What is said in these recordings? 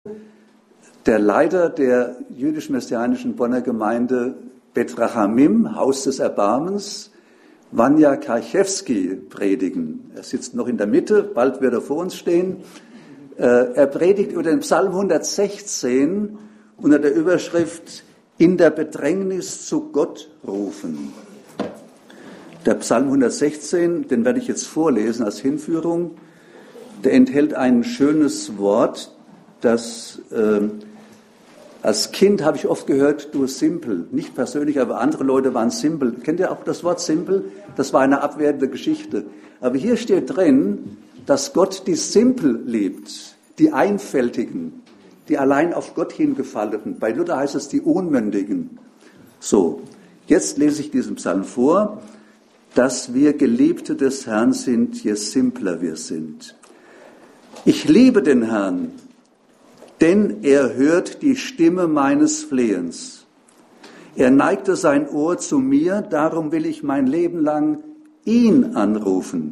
Der Leiter der jüdisch-messianischen Bonner Gemeinde Bet Rachamim, Haus des Erbarmens, Vanja Karchewski predigen. Er sitzt noch in der Mitte, bald wird er vor uns stehen. Er predigt über den Psalm 116 unter der Überschrift In der Bedrängnis zu Gott rufen. Der Psalm 116, den werde ich jetzt vorlesen als Hinführung, der enthält ein schönes Wort, das als Kind habe ich oft gehört, du simpel. Nicht persönlich, aber andere Leute waren simpel. Kennt ihr auch das Wort simpel? Das war eine abwertende Geschichte. Aber hier steht drin, dass Gott die Simpel liebt, die Einfältigen, die allein auf Gott hingefallenen. Bei Luther heißt es die Unmündigen. So, jetzt lese ich diesen Psalm vor, dass wir Geliebte des Herrn sind, je simpler wir sind. Ich liebe den Herrn, denn er hört die Stimme meines Flehens. Er neigte sein Ohr zu mir, darum will ich mein Leben lang ihn anrufen.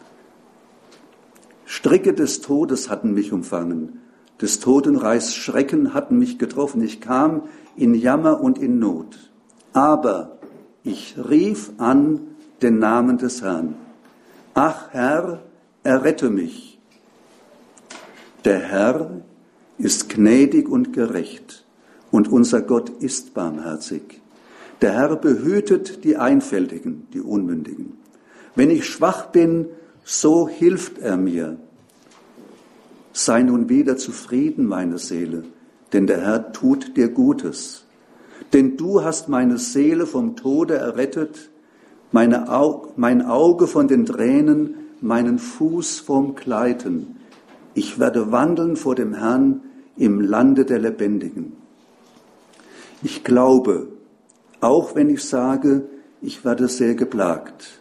Stricke des Todes hatten mich umfangen, des Totenreichs Schrecken hatten mich getroffen. Ich kam in Jammer und in Not. Aber ich rief an den Namen des Herrn. Ach Herr, errette mich. Der Herr ist gnädig und gerecht, und unser Gott ist barmherzig. Der Herr behütet die Einfältigen, die Unmündigen. Wenn ich schwach bin, so hilft er mir. Sei nun wieder zufrieden, meine Seele, denn der Herr tut dir Gutes. Denn du hast meine Seele vom Tode errettet, mein Auge von den Tränen, meinen Fuß vom Gleiten. Ich werde wandeln vor dem Herrn im Lande der Lebendigen. Ich glaube, auch wenn ich sage, ich werde sehr geplagt.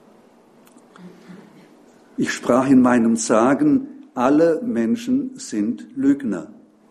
Ich sprach in meinem Sagen, alle Menschen sind Lügner.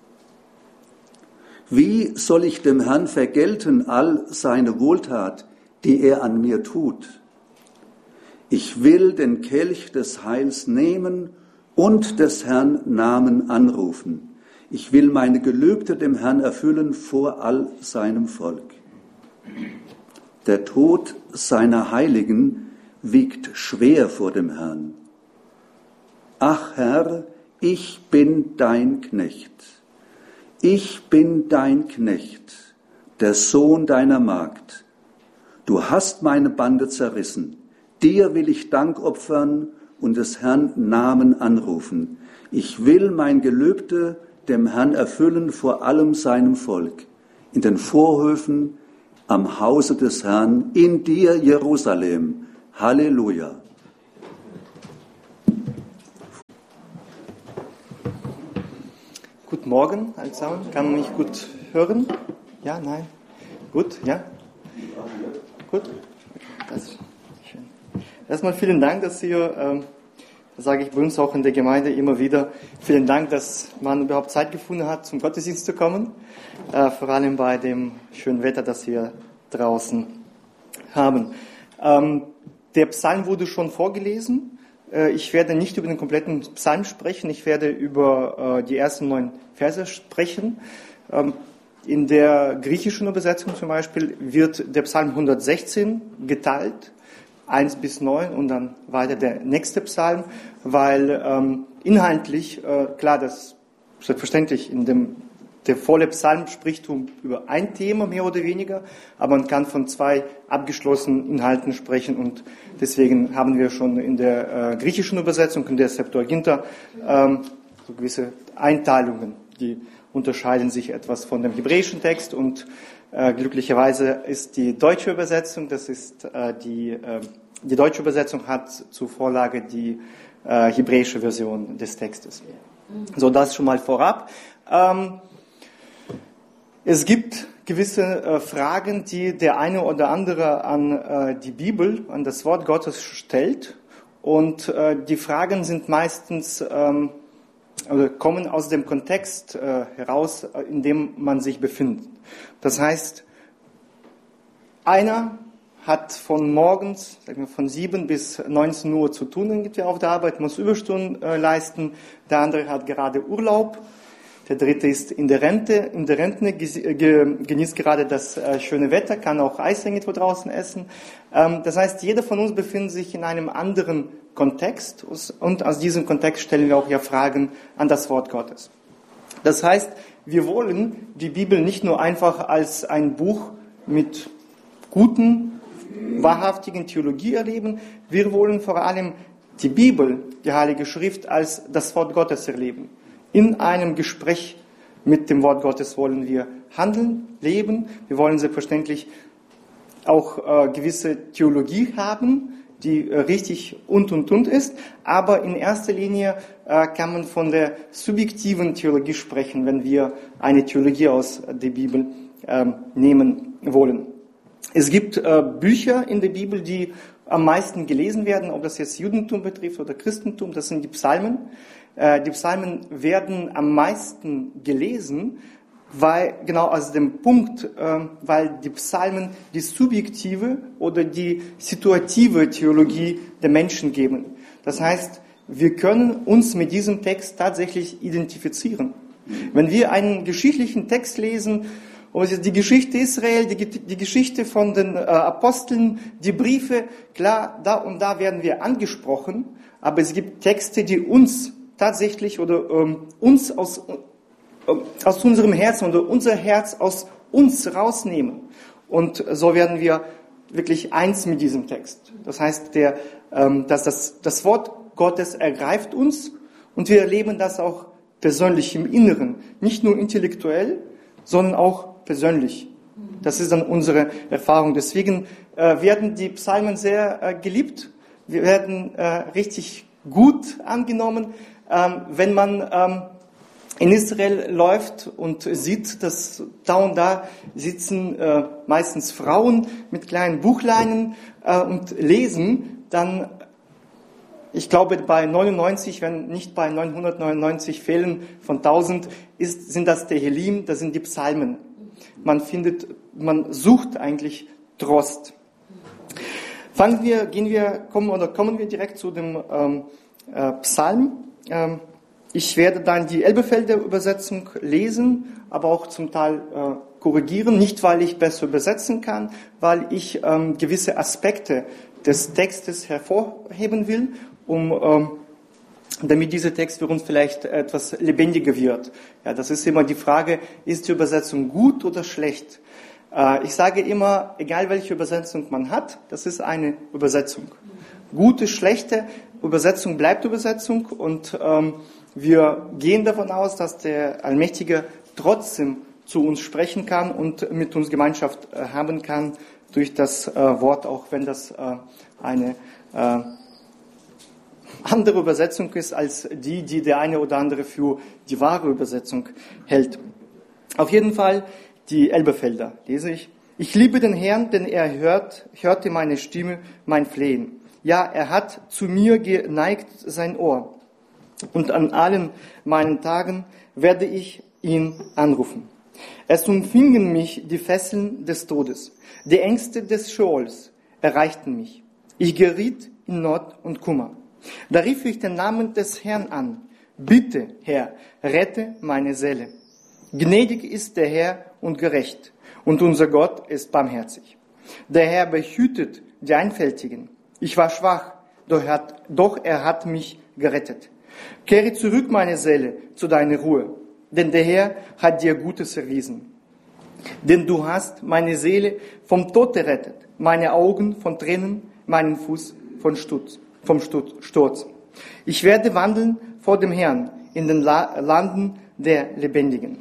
Wie soll ich dem Herrn vergelten all seine Wohltat, die er an mir tut? Ich will den Kelch des Heils nehmen und des Herrn Namen anrufen. Ich will meine Gelübde dem Herrn erfüllen vor all seinem Volk. Der Tod seiner Heiligen wiegt schwer vor dem Herrn. Ach Herr, ich bin dein Knecht. Ich bin dein Knecht, der Sohn deiner Magd. Du hast meine Bande zerrissen. Dir will ich Dank opfern und des Herrn Namen anrufen. Ich will mein Gelübde dem Herrn erfüllen vor allem seinem Volk, in den Vorhöfen, am Hause des Herrn, in dir, Jerusalem. Halleluja. Guten Morgen, allesamen. Kann man mich gut hören? Ja, nein? Gut, ja? Gut? Das ist schön. Erstmal vielen Dank, dass ihr, das sage ich bei uns auch in der Gemeinde immer wieder, vielen Dank, dass man überhaupt Zeit gefunden hat, zum Gottesdienst zu kommen. Vor allem bei dem schönen Wetter, das wir draußen haben. Der Psalm wurde schon vorgelesen. Ich werde nicht über den kompletten Psalm sprechen, ich werde über die ersten 9 Verse sprechen. In der griechischen Übersetzung zum Beispiel wird der Psalm 116 geteilt, 1 bis 9 und dann weiter der nächste Psalm, weil inhaltlich, klar, das selbstverständlich der volle Psalm spricht über ein Thema, mehr oder weniger, aber man kann von 2 abgeschlossenen Inhalten sprechen und deswegen haben wir schon in der griechischen Übersetzung, in der Septuaginta, so gewisse Einteilungen, die unterscheiden sich etwas von dem hebräischen Text und glücklicherweise ist die deutsche Übersetzung, die deutsche Übersetzung hat zur Vorlage die hebräische Version des Textes. So, das schon mal vorab. Es gibt gewisse Fragen, die der eine oder andere an die Bibel, an das Wort Gottes stellt. Und die Fragen sind meistens oder kommen aus dem Kontext heraus, in dem man sich befindet. Das heißt, einer hat von morgens, sagen wir, von 7 bis 19 Uhr zu tun ungefähr auf der Arbeit, muss Überstunden leisten. Der andere hat gerade Urlaub. Der dritte ist in der Rente, genießt gerade das schöne Wetter, kann auch Eis irgendwo draußen essen. Das heißt, jeder von uns befindet sich in einem anderen Kontext und aus diesem Kontext stellen wir auch ja Fragen an das Wort Gottes. Das heißt, wir wollen die Bibel nicht nur einfach als ein Buch mit guten, wahrhaftigen Theologie erleben, wir wollen vor allem die Bibel, die Heilige Schrift, als das Wort Gottes erleben. In einem Gespräch mit dem Wort Gottes wollen wir handeln, leben. Wir wollen selbstverständlich auch gewisse Theologie haben, die richtig und ist. Aber in erster Linie kann man von der subjektiven Theologie sprechen, wenn wir eine Theologie aus der Bibel nehmen wollen. Es gibt Bücher in der Bibel, die am meisten gelesen werden, ob das jetzt Judentum betrifft oder Christentum, das sind die Psalmen. Die Psalmen werden am meisten gelesen, weil genau aus dem Punkt, weil die Psalmen die subjektive oder die situative Theologie der Menschen geben. Das heißt, wir können uns mit diesem Text tatsächlich identifizieren. Wenn wir einen geschichtlichen Text lesen, ob es jetzt die Geschichte Israel, die Geschichte von den Aposteln, die Briefe, klar, da und da werden wir angesprochen, aber es gibt Texte, die uns tatsächlich oder uns aus unserem Herzen oder unser Herz aus uns rausnehmen. Und so werden wir wirklich eins mit diesem Text. Das heißt, das Wort Gottes ergreift uns und wir erleben das auch persönlich im Inneren. Nicht nur intellektuell, sondern auch persönlich. Das ist dann unsere Erfahrung. Deswegen werden die Psalmen sehr geliebt. Wir werden richtig gut angenommen. Wenn man in Israel läuft und sieht, dass da und da sitzen meistens Frauen mit kleinen Buchleinen und lesen, dann, ich glaube, bei 99, wenn nicht bei 999 Fällen von 1000, sind das Tehillim, das sind die Psalmen. Man sucht eigentlich Trost. Kommen wir direkt zu dem Psalm. Ich werde dann die Elberfelder Übersetzung lesen, aber auch zum Teil korrigieren. Nicht, weil ich besser übersetzen kann, weil ich gewisse Aspekte des Textes hervorheben will, damit dieser Text für uns vielleicht etwas lebendiger wird. Ja, das ist immer die Frage, ist die Übersetzung gut oder schlecht? Ich sage immer, egal welche Übersetzung man hat, das ist eine Übersetzung. Gute, schlechte Übersetzung bleibt Übersetzung und wir gehen davon aus, dass der Allmächtige trotzdem zu uns sprechen kann und mit uns Gemeinschaft haben kann durch das Wort, auch wenn das eine andere Übersetzung ist als die der eine oder andere für die wahre Übersetzung hält. Auf jeden Fall die Elberfelder lese ich. Ich liebe den Herrn, denn er hörte meine Stimme, mein Flehen. Ja, er hat zu mir geneigt sein Ohr. Und an allen meinen Tagen werde ich ihn anrufen. Es umfingen mich die Fesseln des Todes. Die Ängste des Scheols erreichten mich. Ich geriet in Not und Kummer. Da rief ich den Namen des Herrn an. Bitte, Herr, rette meine Seele. Gnädig ist der Herr und gerecht, und unser Gott ist barmherzig. Der Herr behütet die Einfältigen. Ich war schwach, doch er hat mich gerettet. Kehre zurück, meine Seele, zu deiner Ruhe, denn der Herr hat dir Gutes erwiesen. Denn du hast meine Seele vom Tod errettet, meine Augen von Tränen, meinen Fuß vom Sturz. Ich werde wandeln vor dem Herrn in den Landen der Lebendigen.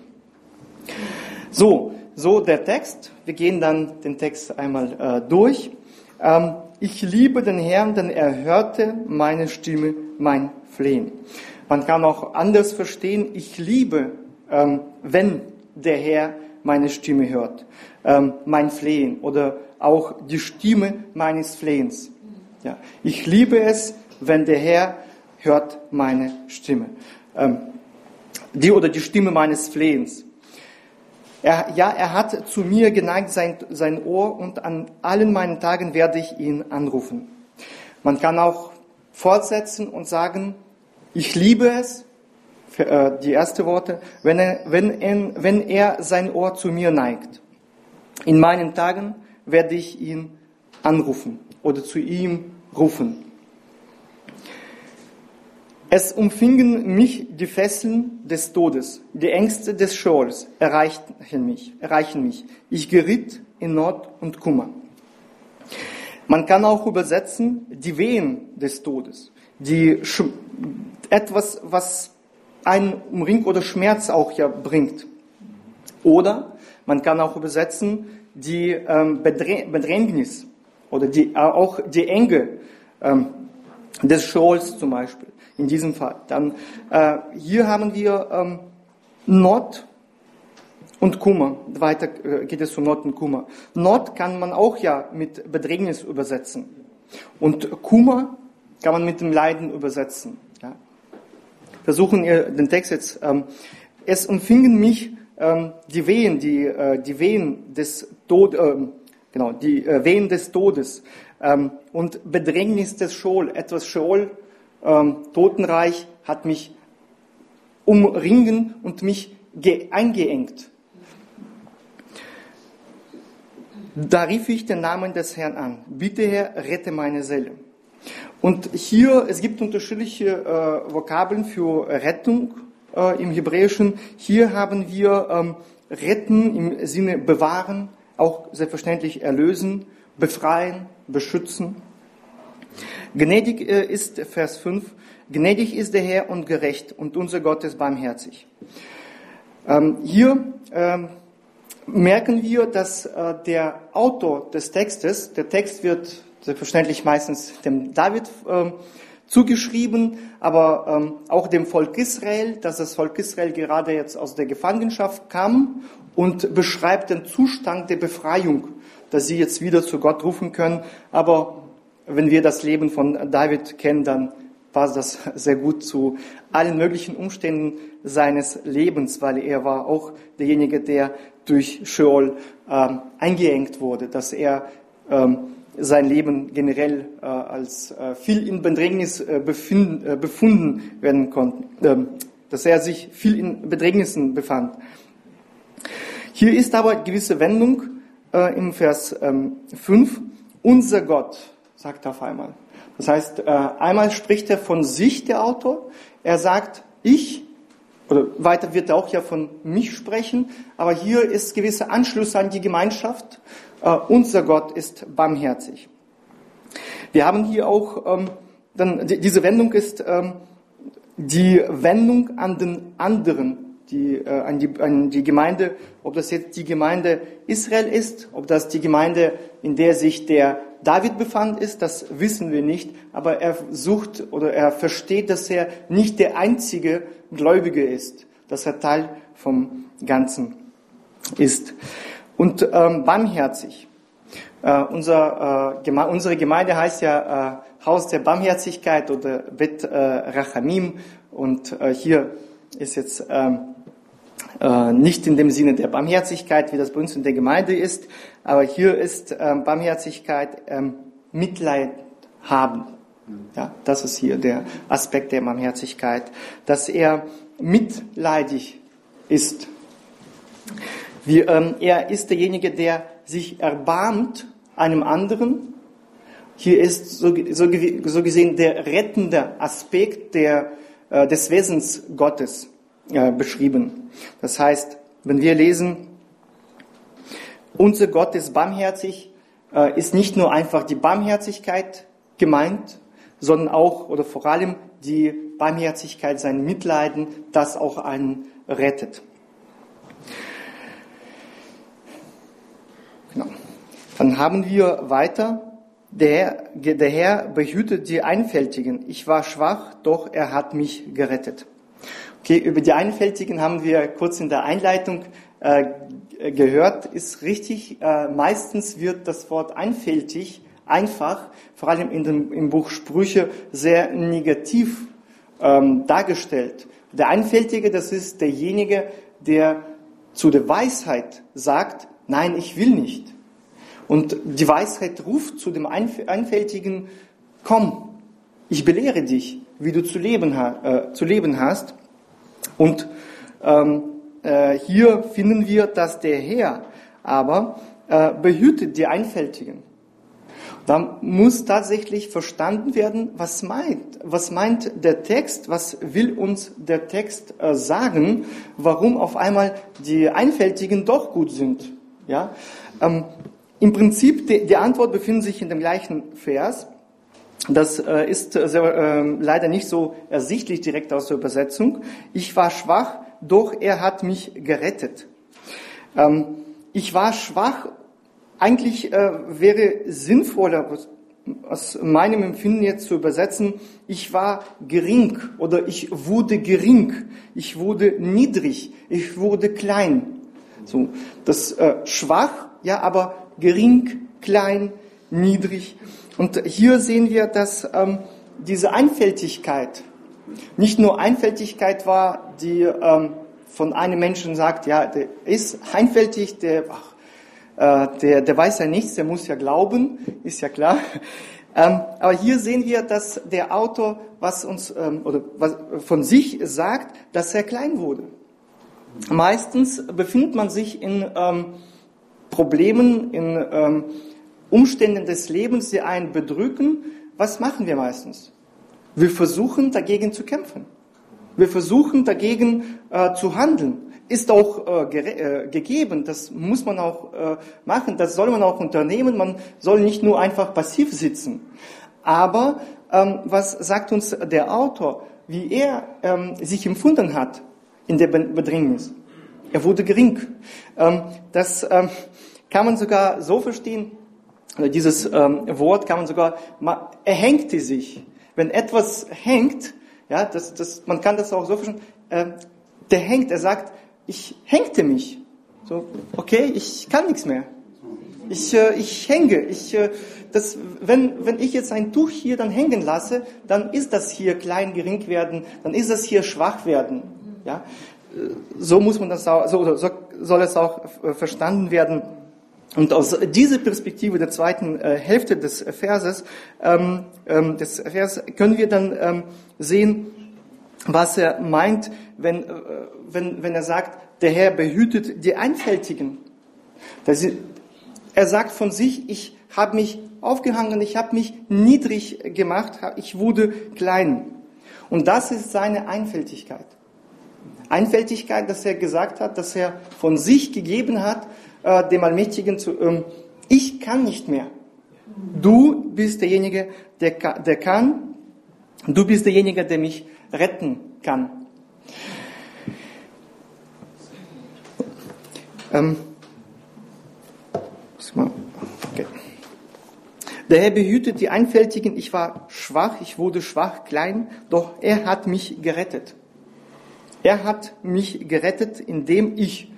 So der Text. Wir gehen dann den Text einmal durch. Ich liebe den Herrn, denn er hörte meine Stimme, mein Flehen. Man kann auch anders verstehen, ich liebe, wenn der Herr meine Stimme hört, mein Flehen oder auch die Stimme meines Flehens. Ja, ich liebe es, wenn der Herr hört meine Stimme. Die Stimme meines Flehens. Er hat zu mir geneigt sein Ohr und an allen meinen Tagen werde ich ihn anrufen. Man kann auch fortsetzen und sagen, ich liebe es, die ersten Worte, wenn er sein Ohr zu mir neigt. In meinen Tagen werde ich ihn anrufen oder zu ihm rufen. Es umfingen mich die Fesseln des Todes, die Ängste des Scheols erreichen mich. Ich geriet in Not und Kummer. Man kann auch übersetzen, die Wehen des Todes, etwas, was einen Umring oder Schmerz auch ja bringt. Oder man kann auch übersetzen, die Bedrängnis oder auch die Enge des Scheols zum Beispiel. In diesem Fall. Dann hier haben wir Not und Kummer. Weiter geht es um Not und Kummer. Not kann man auch ja mit Bedrängnis übersetzen. Und Kummer kann man mit dem Leiden übersetzen. Ja. Versuchen wir den Text jetzt. Es umfingen mich die Wehen, die Wehen des Todes, die Wehen des Todes und Bedrängnis des Scheol, etwas Scheol, Totenreich hat mich umringen und mich eingeengt. Da rief ich den Namen des Herrn an. Bitte Herr, rette meine Seele. Und hier, es gibt unterschiedliche Vokabeln für Rettung im Hebräischen. Hier haben wir retten im Sinne bewahren, auch selbstverständlich erlösen, befreien, beschützen. Gnädig ist, Vers 5, gnädig ist der Herr und gerecht und unser Gott ist barmherzig. Hier merken wir, dass der Autor des Textes, der Text wird selbstverständlich meistens dem David zugeschrieben, aber auch dem Volk Israel, dass das Volk Israel gerade jetzt aus der Gefangenschaft kam und beschreibt den Zustand der Befreiung, dass sie jetzt wieder zu Gott rufen können, aber wenn wir das Leben von David kennen, dann passt das sehr gut zu allen möglichen Umständen seines Lebens, weil er war auch derjenige, der durch Scheol eingeengt wurde, dass er sein Leben generell als viel in Bedrängnis befunden werden konnte, dass er sich viel in Bedrängnissen befand. Hier ist aber eine gewisse Wendung im Vers 5, unser Gott, sagt er auf einmal. Das heißt, einmal spricht er von sich, der Autor. Er sagt, ich, oder weiter wird er auch ja von mich sprechen, aber hier ist gewisser Anschluss an die Gemeinschaft. Unser Gott ist barmherzig. Wir haben hier auch, diese Wendung ist die Wendung an den anderen, an die Gemeinde, ob das jetzt die Gemeinde Israel ist, ob das die Gemeinde, in der sich der David befand ist, das wissen wir nicht, aber er sucht oder er versteht, dass er nicht der einzige Gläubige ist, dass er Teil vom Ganzen ist. Und barmherzig. Unsere Gemeinde heißt ja Haus der Barmherzigkeit oder Bet Rachamim und hier ist jetzt nicht in dem Sinne der Barmherzigkeit, wie das bei uns in der Gemeinde ist, aber hier ist Barmherzigkeit Mitleid haben. Ja, das ist hier der Aspekt der Barmherzigkeit, dass er mitleidig ist. Er ist derjenige, der sich erbarmt einem anderen. Hier ist so gesehen der rettende Aspekt des Wesens Gottes beschrieben. Das heißt, wenn wir lesen, unser Gott ist barmherzig, ist nicht nur einfach die Barmherzigkeit gemeint, sondern auch oder vor allem die Barmherzigkeit, sein Mitleiden, das auch einen rettet. Genau. Dann haben wir weiter, der Herr behütet die Einfältigen. Ich war schwach, doch er hat mich gerettet. Okay, über die Einfältigen haben wir kurz in der Einleitung gehört, ist richtig. Meistens wird das Wort einfältig, einfach, vor allem im Buch Sprüche, sehr negativ dargestellt. Der Einfältige, das ist derjenige, der zu der Weisheit sagt, nein, ich will nicht. Und die Weisheit ruft zu dem Einfältigen, komm, ich belehre dich, wie du zu leben hast. Und hier finden wir, dass der Herr aber behütet die Einfältigen. Da muss tatsächlich verstanden werden, was meint der Text, was will uns der Text sagen, warum auf einmal die Einfältigen doch gut sind. Ja? Im Prinzip, die Antwort befindet sich in dem gleichen Vers. Das ist leider nicht so ersichtlich direkt aus der Übersetzung. Ich war schwach, doch er hat mich gerettet. Ich war schwach. Eigentlich wäre sinnvoller, aus meinem Empfinden jetzt zu übersetzen, ich war gering oder ich wurde gering, ich wurde niedrig, ich wurde klein. So, das schwach, ja, aber gering, klein, niedrig. Und hier sehen wir, dass diese Einfältigkeit nicht nur Einfältigkeit war, die von einem Menschen sagt, ja, der ist einfältig, der weiß ja nichts, der muss ja glauben, ist ja klar. Aber hier sehen wir, dass der Autor was von sich sagt, dass er klein wurde. Meistens befindet man sich in Problemen, in Umständen des Lebens, die einen bedrücken. Was machen wir meistens? Wir versuchen dagegen zu kämpfen. Wir versuchen dagegen zu handeln. Ist auch gegeben, das muss man auch machen, das soll man auch unternehmen, man soll nicht nur einfach passiv sitzen. Aber was sagt uns der Autor, wie er sich empfunden hat in der Bedrängnis? Er wurde gering. Das kann man sogar so verstehen, dieses Wort kann man sogar, er hängte sich. Wenn etwas hängt, ja, man kann das auch so verstehen, der hängt, er sagt, ich hängte mich. So, okay, ich kann nichts mehr. Ich hänge. Wenn ich jetzt ein Tuch hier dann hängen lasse, dann ist das hier klein, gering werden, dann ist das hier schwach werden. Ja, so muss man das auch, so soll es auch verstanden werden. Und aus dieser Perspektive der zweiten Hälfte des Verses, können wir dann sehen, was er meint, wenn er sagt, der Herr behütet die Einfältigen. Er sagt von sich, ich habe mich aufgehangen, ich habe mich niedrig gemacht, ich wurde klein. Und das ist seine Einfältigkeit. Einfältigkeit, dass er gesagt hat, dass er von sich gegeben hat, dem Allmächtigen ich kann nicht mehr. Du bist derjenige, der kann. Du bist derjenige, der mich retten kann. Okay. Der Herr behütet die Einfältigen. Ich war schwach, ich wurde schwach, klein, doch er hat mich gerettet. Er hat mich gerettet, indem ich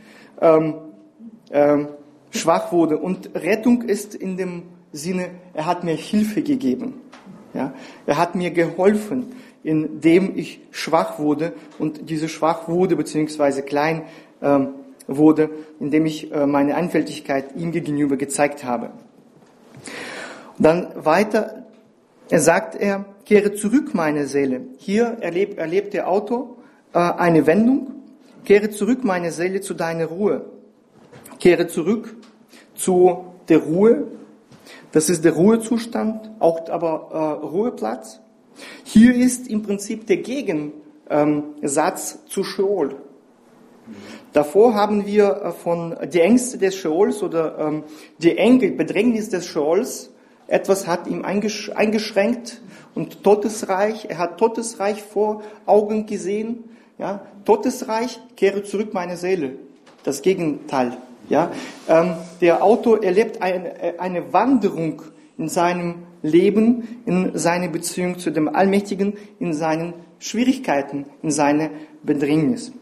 schwach wurde. Und Rettung ist in dem Sinne, er hat mir Hilfe gegeben. Ja? Er hat mir geholfen, indem ich schwach wurde und diese schwach wurde beziehungsweise klein wurde, indem ich meine Einfältigkeit ihm gegenüber gezeigt habe. Und dann weiter sagt er, kehre zurück, meine Seele. Hier erlebt der Autor eine Wendung. Kehre zurück, meine Seele, zu deiner Ruhe. Kehre zurück zu der Ruhe. Das ist der Ruhezustand, auch aber Ruheplatz. Hier ist im Prinzip der Gegensatz zu Scheol. Davor haben wir von die Ängste des Scheols oder die Bedrängnis des Scheols, etwas hat ihm eingeschränkt und Todesreich, er hat Todesreich vor Augen gesehen. Ja, Todesreich, kehre zurück, meine Seele. Das Gegenteil. Ja, der Autor erlebt eine Wanderung in seinem Leben, in seiner Beziehung zu dem Allmächtigen, in seinen Schwierigkeiten, in seiner Bedrängnis.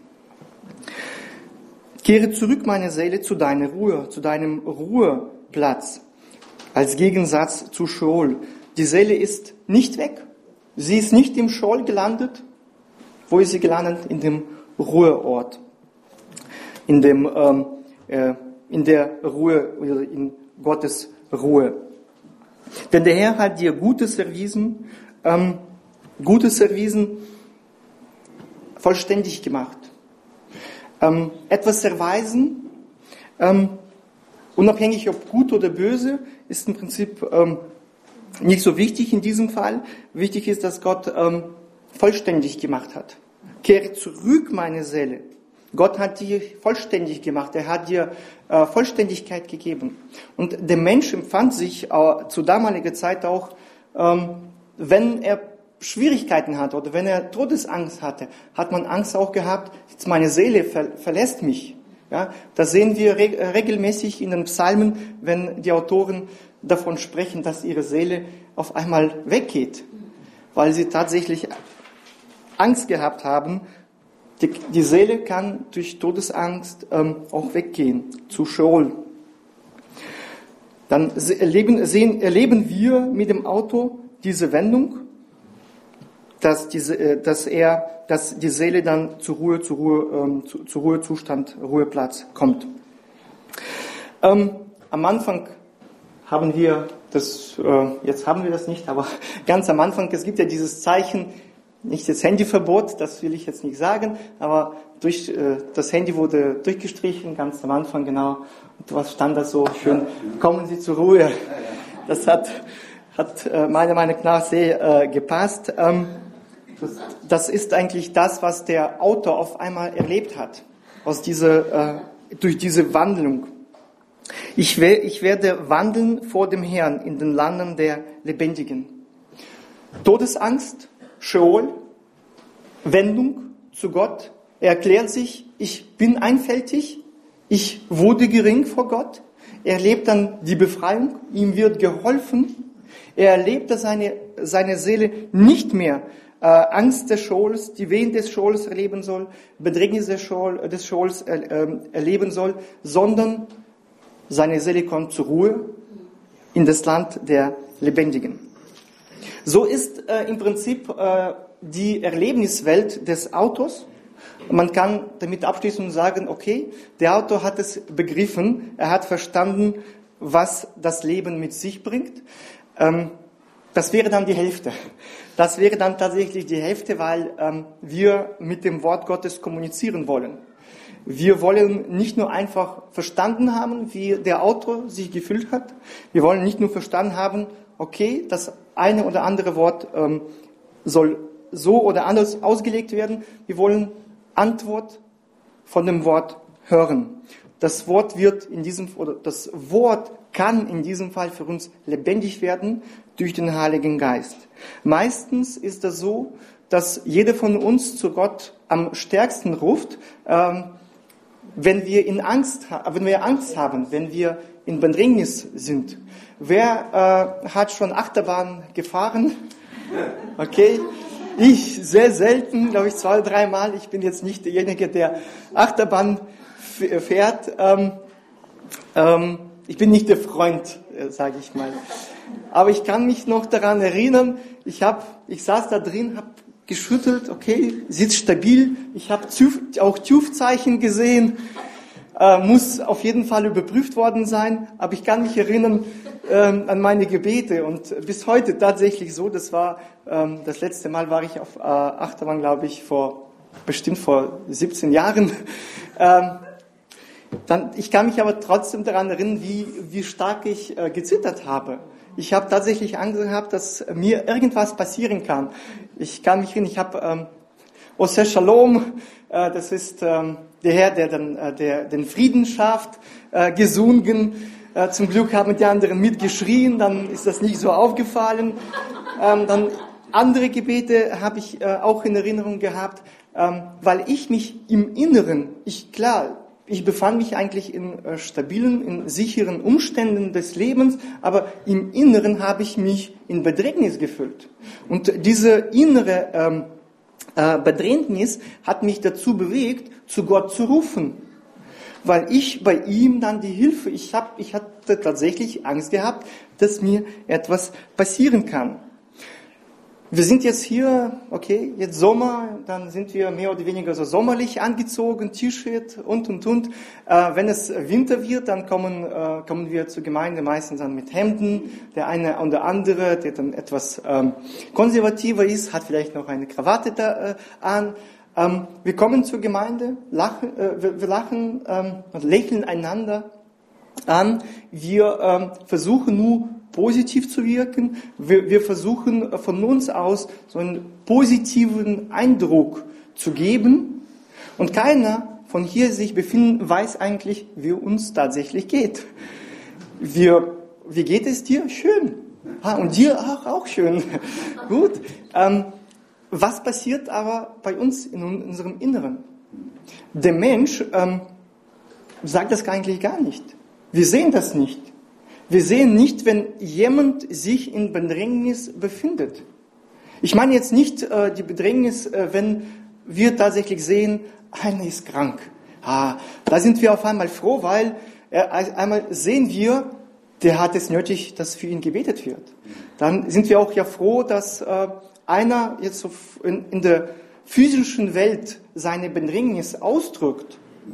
Kehre zurück, meine Seele, zu deiner Ruhe, zu deinem Ruheplatz, als Gegensatz zu Scheol. Die Seele ist nicht weg. Sie ist nicht im Scheol gelandet. Wo ist sie gelandet? In dem Ruheort. In der Ruhe, oder in Gottes Ruhe. Denn der Herr hat dir Gutes erwiesen, vollständig gemacht. etwas erweisen, unabhängig ob gut oder böse, ist im Prinzip nicht so wichtig in diesem Fall. Wichtig ist, dass Gott vollständig gemacht hat. Kehre zurück, meine Seele. Gott hat dir vollständig gemacht. Er hat dir Vollständigkeit gegeben. Und der Mensch empfand sich zu damaliger Zeit auch, wenn er Schwierigkeiten hatte oder wenn er Todesangst hatte, hat man Angst auch gehabt, jetzt meine Seele verlässt mich. Ja, das sehen wir regelmäßig in den Psalmen, wenn die Autoren davon sprechen, dass ihre Seele auf einmal weggeht, weil sie tatsächlich Angst gehabt haben. Die Seele kann durch Todesangst auch weggehen, zu Scheol. Dann erleben wir mit dem Auto diese Wendung, dass die Seele dann zur Ruhezustand, Ruheplatz kommt. Am Anfang haben wir das, jetzt haben wir das nicht, aber ganz am Anfang, es gibt ja dieses Zeichen, nicht das Handyverbot, das will ich jetzt nicht sagen, aber das Handy wurde durchgestrichen, ganz am Anfang genau. Und was stand da so schön? Kommen Sie zur Ruhe. Das hat meiner Meinung nach sehr gepasst. Das ist eigentlich das, was der Autor auf einmal erlebt hat, durch diese Wandlung. Ich werde wandeln vor dem Herrn in den Landen der Lebendigen. Todesangst, Scheol, Wendung zu Gott. Er erklärt sich, ich bin einfältig, ich wurde gering vor Gott. Er erlebt dann die Befreiung, ihm wird geholfen. Er erlebt, dass seine Seele nicht mehr Angst des Scheols, die Wehen des Scheols erleben soll, Bedrängnis des Scheols erleben soll, sondern seine Seele kommt zur Ruhe in das Land der Lebendigen. So ist im Prinzip die Erlebniswelt des Autors. Man kann damit abschließen und sagen, okay, der Autor hat es begriffen, er hat verstanden, was das Leben mit sich bringt. Das wäre dann die Hälfte. Das wäre dann tatsächlich die Hälfte, weil wir mit dem Wort Gottes kommunizieren wollen. Wir wollen nicht nur einfach verstanden haben, wie der Autor sich gefühlt hat. Wir wollen nicht nur verstanden haben, okay, das eine oder andere Wort soll so oder anders ausgelegt werden. Wir wollen Antwort von dem Wort hören. Das Wort kann in diesem Fall für uns lebendig werden durch den Heiligen Geist. Meistens ist es so, dass jeder von uns zu Gott am stärksten ruft, wenn wir Angst haben, wenn wir in Bedrängnis sind. Wer hat schon Achterbahn gefahren? Okay. Ich sehr selten, glaube ich 2 oder 3 Mal. Ich bin jetzt nicht derjenige, der Achterbahn fährt. Ich bin nicht der Freund, sage ich mal. Aber ich kann mich noch daran erinnern, ich saß da drin, habe geschüttelt, okay, sitzt stabil. Ich habe auch TÜV-Zeichen gesehen, muss auf jeden Fall überprüft worden sein. Aber ich kann mich erinnern an meine Gebete und bis heute tatsächlich so. Das war das letzte Mal war ich auf Achterbahn, glaube ich, bestimmt vor 17 Jahren. Ich kann mich aber trotzdem daran erinnern, wie stark ich gezittert habe. Ich habe tatsächlich Angst gehabt, dass mir irgendwas passieren kann. Ich kann mich erinnern, ich habe Ose Shalom, das ist der Herr, der den Frieden schafft, gesungen. Zum Glück haben die anderen mitgeschrien, dann ist das nicht so aufgefallen. Dann andere Gebete habe ich auch in Erinnerung gehabt, weil ich mich im Inneren, ich befand mich eigentlich in stabilen, in sicheren Umständen des Lebens, aber im Inneren habe ich mich in Bedrängnis gefühlt. Und diese innere Bedrängnis hat mich dazu bewegt, zu Gott zu rufen. Weil ich bei ihm dann die Hilfe, ich hatte tatsächlich Angst gehabt, dass mir etwas passieren kann. Wir sind jetzt hier, okay, jetzt Sommer, dann sind wir mehr oder weniger so sommerlich angezogen, T-Shirt und. Wenn es Winter wird, dann kommen wir zur Gemeinde meistens dann mit Hemden. Der eine und der andere, der dann etwas konservativer ist, hat vielleicht noch eine Krawatte an. Wir kommen zur Gemeinde, wir lachen und lächeln einander an. Wir versuchen nur positiv zu wirken. Wir versuchen von uns aus so einen positiven Eindruck zu geben. Und keiner von hier sich befinden weiß eigentlich, wie uns tatsächlich geht. Wie geht es dir? Schön. Und dir auch schön. Gut. Was passiert aber bei uns in unserem Inneren? Der Mensch sagt das eigentlich gar nicht. Wir sehen das nicht. Wir sehen nicht, wenn jemand sich in Bedrängnis befindet. Ich meine jetzt nicht die Bedrängnis, wenn wir tatsächlich sehen, einer ist krank. Da sind wir auf einmal froh, weil einmal sehen wir, der hat es nötig, dass für ihn gebetet wird. Dann sind wir auch ja froh, dass einer jetzt in der physischen Welt seine Bedrängnis ausdrückt.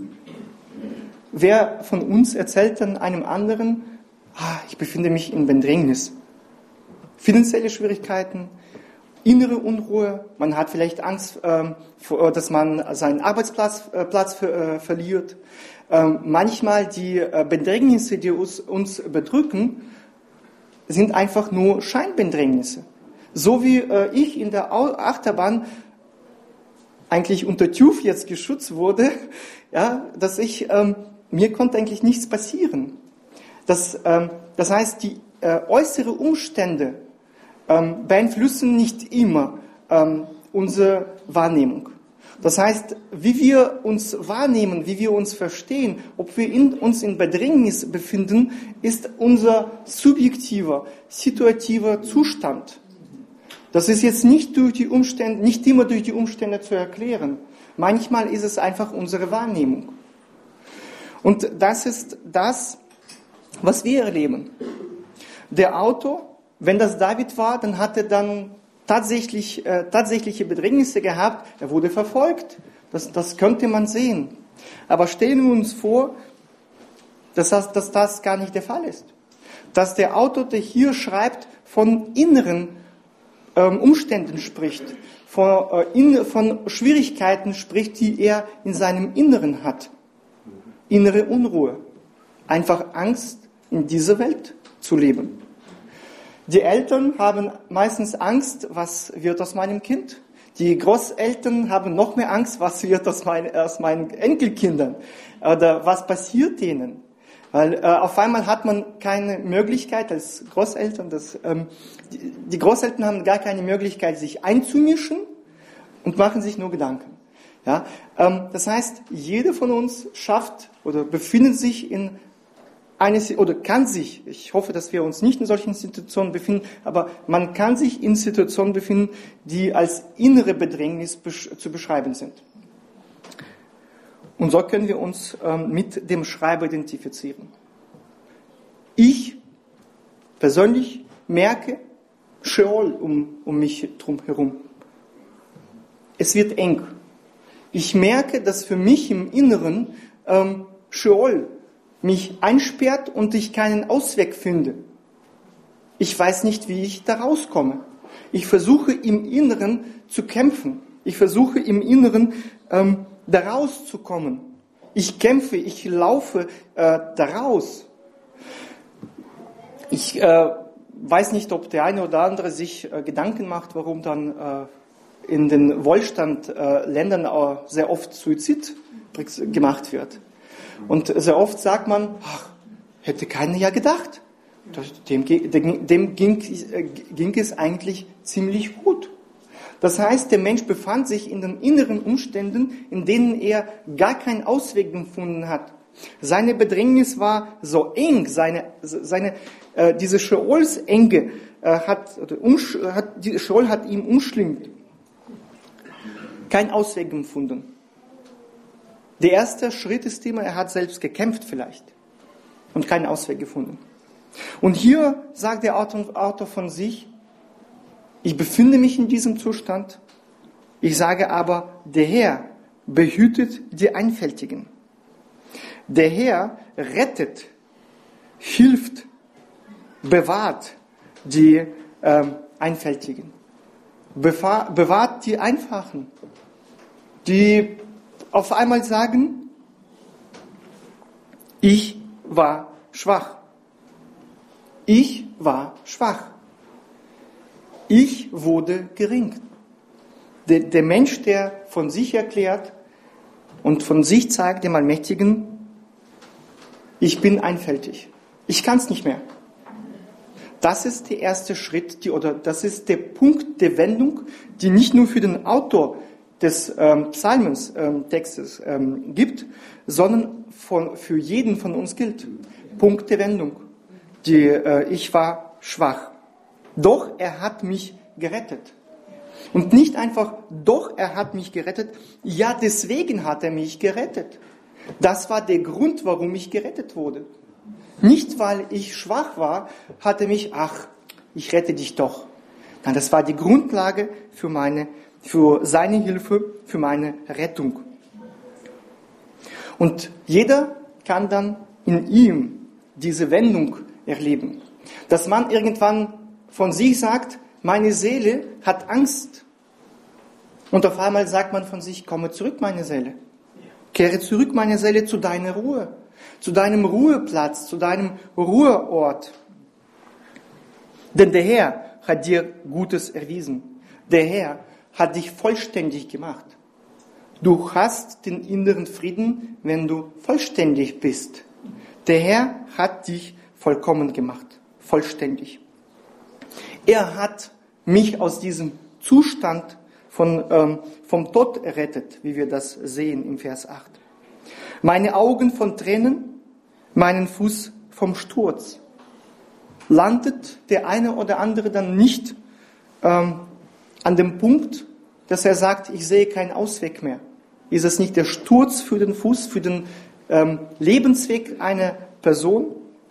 Wer von uns erzählt dann einem anderen, ich befinde mich in Bedrängnis. Finanzielle Schwierigkeiten, innere Unruhe, man hat vielleicht Angst, dass man seinen Arbeitsplatz verliert. Manchmal die Bedrängnisse, die uns bedrücken, sind einfach nur Scheinbedrängnisse. So wie ich in der Achterbahn eigentlich unter TÜV jetzt geschützt wurde, ja, dass mir konnte eigentlich nichts passieren. Das heißt, die äußeren Umstände beeinflussen nicht immer unsere Wahrnehmung. Das heißt, wie wir uns wahrnehmen, wie wir uns verstehen, ob wir uns in Bedrängnis befinden, ist unser subjektiver, situativer Zustand. Das ist jetzt nicht immer durch die Umstände zu erklären. Manchmal ist es einfach unsere Wahrnehmung. Und das ist das, was wir erleben. Der Autor, wenn das David war, dann hat er dann tatsächliche Bedrängnisse gehabt. Er wurde verfolgt. Das könnte man sehen. Aber stellen wir uns vor, dass das gar nicht der Fall ist. Dass der Autor, der hier schreibt, von inneren Umständen spricht, von Schwierigkeiten spricht, die er in seinem Inneren hat. Innere Unruhe. Einfach Angst, in dieser Welt zu leben. Die Eltern haben meistens Angst, was wird aus meinem Kind? Die Großeltern haben noch mehr Angst, was wird aus meinen Enkelkindern? Oder was passiert denen? Weil auf einmal hat man keine Möglichkeit als Großeltern, die Großeltern haben gar keine Möglichkeit, sich einzumischen und machen sich nur Gedanken. Ja? Das heißt, jeder von uns schafft oder befindet sich ich hoffe, dass wir uns nicht in solchen Situationen befinden, aber man kann sich in Situationen befinden, die als innere Bedrängnis zu beschreiben sind. Und so können wir uns mit dem Schreiber identifizieren. Ich persönlich merke Scheol um mich drum herum. Es wird eng. Ich merke, dass für mich im Inneren Scheol mich einsperrt und ich keinen Ausweg finde. Ich weiß nicht, wie ich da rauskomme. Ich versuche im Inneren zu kämpfen. Ich versuche im Inneren da rauszukommen. Ich kämpfe, ich laufe daraus. Ich weiß nicht, ob der eine oder andere sich Gedanken macht, warum dann in den Wohlstandländern sehr oft Suizid gemacht wird. Und sehr oft sagt man, hätte keiner ja gedacht. Dem ging es eigentlich ziemlich gut. Das heißt, der Mensch befand sich in den inneren Umständen, in denen er gar keinen Ausweg gefunden hat. Seine Bedrängnis war so eng, diese Scheolsenge die Scheol hat ihn umschlingt. Kein Ausweg gefunden. Der erste Schritt ist immer, er hat selbst gekämpft vielleicht und keinen Ausweg gefunden. Und hier sagt der Autor von sich, ich befinde mich in diesem Zustand, ich sage aber, der Herr behütet die Einfältigen. Der Herr rettet, hilft, bewahrt die Einfältigen, bewahrt die Einfachen. die auf einmal sagen, ich war schwach. Ich war schwach. Ich wurde gering. Der Mensch, der von sich erklärt und von sich zeigt, dem Allmächtigen, ich bin einfältig. Ich kann es nicht mehr. Das ist der erste Schritt, das ist der Punkt der Wendung, die nicht nur für den Autor des Psalmens-Textes gibt, sondern für jeden von uns gilt. Punkt der Wendung. Ich war schwach. Doch er hat mich gerettet. Und nicht einfach, doch er hat mich gerettet, ja deswegen hat er mich gerettet. Das war der Grund, warum ich gerettet wurde. Nicht, weil ich schwach war, hat er mich, ich rette dich doch. Nein, das war die Grundlage für seine Hilfe, für meine Rettung. Und jeder kann dann in ihm diese Wendung erleben. Dass man irgendwann von sich sagt, meine Seele hat Angst. Und auf einmal sagt man von sich, komme zurück, meine Seele. Kehre zurück, meine Seele, zu deiner Ruhe, zu deinem Ruheplatz, zu deinem Ruheort. Denn der Herr hat dir Gutes erwiesen. Der Herr hat dich vollständig gemacht. Du hast den inneren Frieden, wenn du vollständig bist. Der Herr hat dich vollkommen gemacht, vollständig. Er hat mich aus diesem Zustand vom Tod errettet, wie wir das sehen im Vers 8. Meine Augen von Tränen, meinen Fuß vom Sturz. Landet der eine oder andere dann nicht an dem Punkt, dass er sagt, ich sehe keinen Ausweg mehr? Ist es nicht der Sturz für den Fuß, für den Lebensweg einer Person?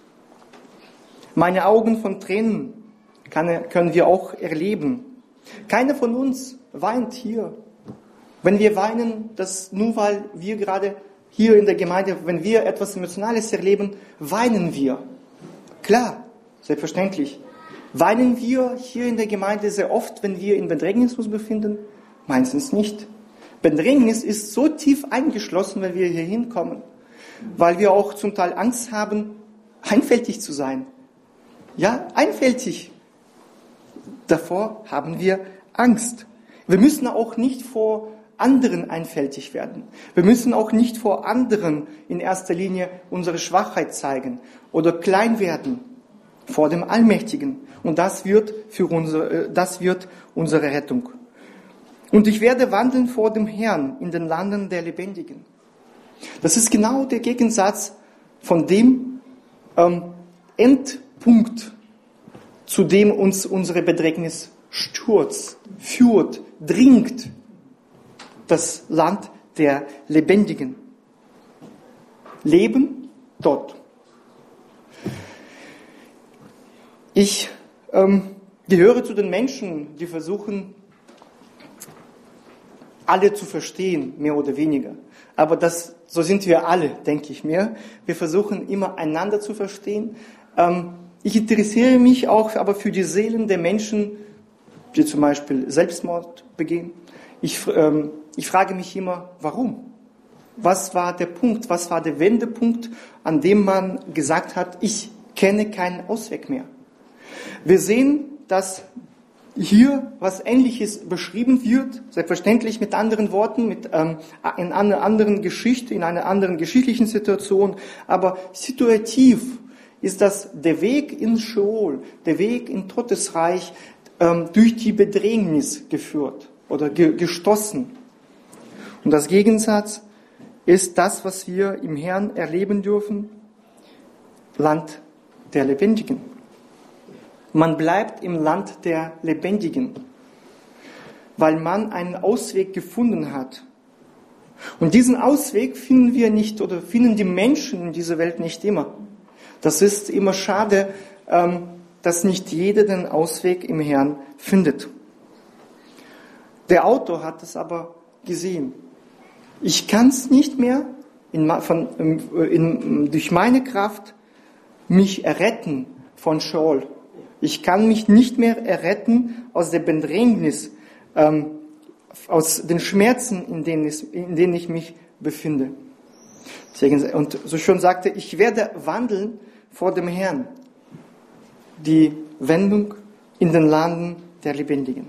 Meine Augen von Tränen können wir auch erleben. Keiner von uns weint hier. Wenn wir weinen, das nur weil wir gerade hier in der Gemeinde, wenn wir etwas Emotionales erleben, weinen wir. Klar, selbstverständlich. Weinen wir hier in der Gemeinde sehr oft, wenn wir in Bedrängnis uns befinden? Meistens nicht. Bedrängnis ist so tief eingeschlossen, wenn wir hier hinkommen, weil wir auch zum Teil Angst haben, einfältig zu sein. Ja, einfältig. Davor haben wir Angst. Wir müssen auch nicht vor anderen einfältig werden. Wir müssen auch nicht vor anderen in erster Linie unsere Schwachheit zeigen oder klein werden vor dem Allmächtigen. Und das wird unsere Rettung. Und ich werde wandeln vor dem Herrn in den Landen der Lebendigen. Das ist genau der Gegensatz von dem Endpunkt, zu dem uns unsere Bedrängnis stürzt, führt, dringt. Das Land der Lebendigen. Leben, Tod. Ich gehöre zu den Menschen, die versuchen, alle zu verstehen, mehr oder weniger. Aber so sind wir alle, denke ich mir. Wir versuchen immer einander zu verstehen. Ich interessiere mich auch aber für die Seelen der Menschen, die zum Beispiel Selbstmord begehen. Ich frage mich immer, warum? Was war der Punkt, was war der Wendepunkt, an dem man gesagt hat, ich kenne keinen Ausweg mehr? Wir sehen, dass hier was Ähnliches beschrieben wird, selbstverständlich mit anderen Worten, in einer anderen Geschichte, in einer anderen geschichtlichen Situation, aber situativ ist das der Weg ins Scheol, der Weg in Todesreich durch die Bedrängnis geführt oder gestoßen. Und das Gegensatz ist das, was wir im Herrn erleben dürfen, Land der Lebendigen. Man bleibt im Land der Lebendigen, weil man einen Ausweg gefunden hat. Und diesen Ausweg finden wir nicht oder finden die Menschen in dieser Welt nicht immer. Das ist immer schade, dass nicht jeder den Ausweg im Herrn findet. Der Autor hat es aber gesehen. Ich kann es nicht mehr durch meine Kraft mich erretten von Scheol. Ich kann mich nicht mehr erretten aus der Bedrängnis aus den Schmerzen, in denen ich mich befinde. Und so schön sagte, ich werde wandeln vor dem Herrn. Die Wendung in den Landen der Lebendigen.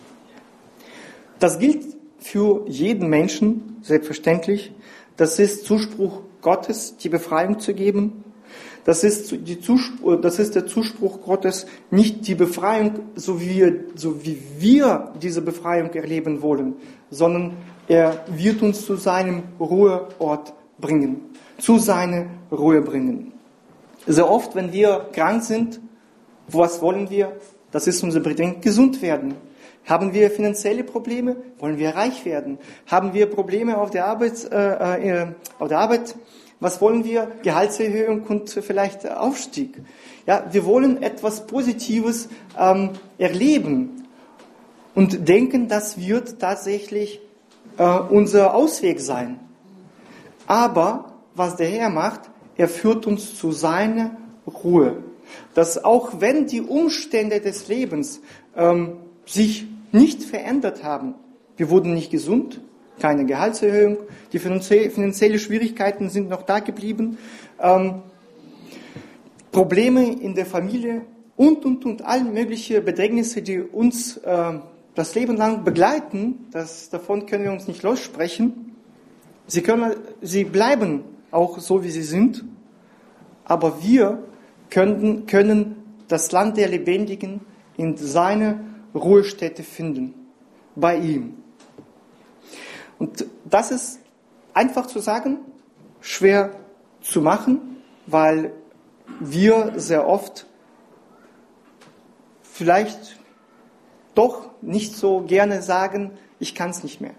Das gilt für jeden Menschen, selbstverständlich. Das ist Zuspruch Gottes, die Befreiung zu geben. Das ist der Zuspruch Gottes, nicht die Befreiung, so wie wir diese Befreiung erleben wollen, sondern er wird uns zu seinem Ruheort bringen, zu seiner Ruhe bringen. Sehr oft, wenn wir krank sind, was wollen wir? Das ist unser Bedürfnis, gesund werden. Haben wir finanzielle Probleme? Wollen wir reich werden? Haben wir Probleme auf der Arbeit? Was wollen wir? Gehaltserhöhung und vielleicht Aufstieg. Ja, wir wollen etwas Positives erleben und denken, das wird tatsächlich unser Ausweg sein. Aber was der Herr macht, er führt uns zu seiner Ruhe. Dass auch wenn die Umstände des Lebens sich nicht verändert haben, wir wurden nicht gesund, keine Gehaltserhöhung, die finanziellen Schwierigkeiten sind noch da geblieben, Probleme in der Familie und alle möglichen Bedrängnisse, die uns das Leben lang begleiten, davon können wir uns nicht lossprechen. Sie bleiben auch so, wie sie sind, aber wir können das Land der Lebendigen in seine Ruhestätte finden, bei ihm. Und das ist einfach zu sagen, schwer zu machen, weil wir sehr oft vielleicht doch nicht so gerne sagen, ich kann es nicht mehr.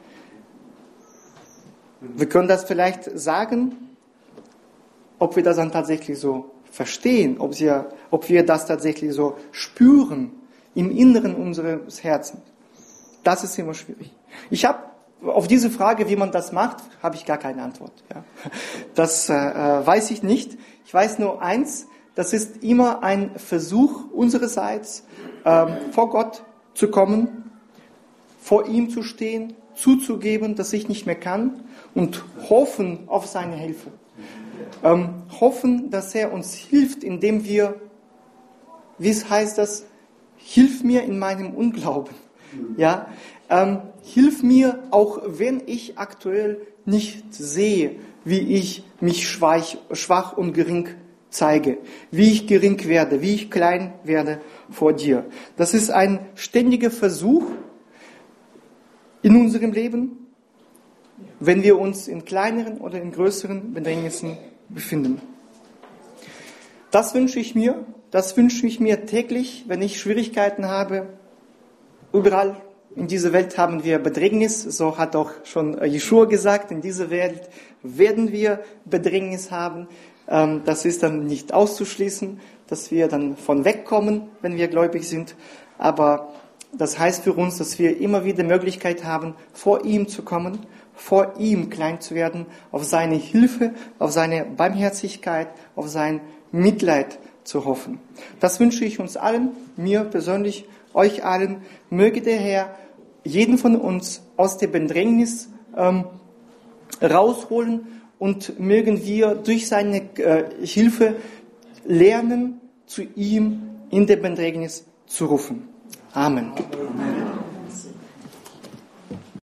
Wir können das vielleicht sagen, ob wir das dann tatsächlich so verstehen, ob wir das tatsächlich so spüren im Inneren unseres Herzens. Das ist immer schwierig. Ich habe auf diese Frage, wie man das macht, habe ich gar keine Antwort. Ja. Das weiß ich nicht. Ich weiß nur eins, das ist immer ein Versuch unsererseits, vor Gott zu kommen, vor ihm zu stehen, zuzugeben, dass ich nicht mehr kann und hoffen auf seine Hilfe. Hoffen, dass er uns hilft, indem wir, wie es heißt das, hilf mir in meinem Unglauben. Ja, hilf mir, auch wenn ich aktuell nicht sehe, wie ich mich schwach und gering zeige, wie ich gering werde, wie ich klein werde vor dir. Das ist ein ständiger Versuch in unserem Leben, wenn wir uns in kleineren oder in größeren Bedrängnissen befinden. Das wünsche ich mir täglich, wenn ich Schwierigkeiten habe. Überall in dieser Welt haben wir Bedrängnis, so hat auch schon Jeschua gesagt, in dieser Welt werden wir Bedrängnis haben. Das ist dann nicht auszuschließen, dass wir dann von wegkommen, wenn wir gläubig sind. Aber das heißt für uns, dass wir immer wieder Möglichkeit haben, vor ihm zu kommen, vor ihm klein zu werden, auf seine Hilfe, auf seine Barmherzigkeit, auf sein Mitleid zu hoffen. Das wünsche ich uns allen, mir persönlich, euch allen. Möge der Herr jeden von uns aus der Bedrängnis rausholen und mögen wir durch seine Hilfe lernen, zu ihm in der Bedrängnis zu rufen. Amen. Amen.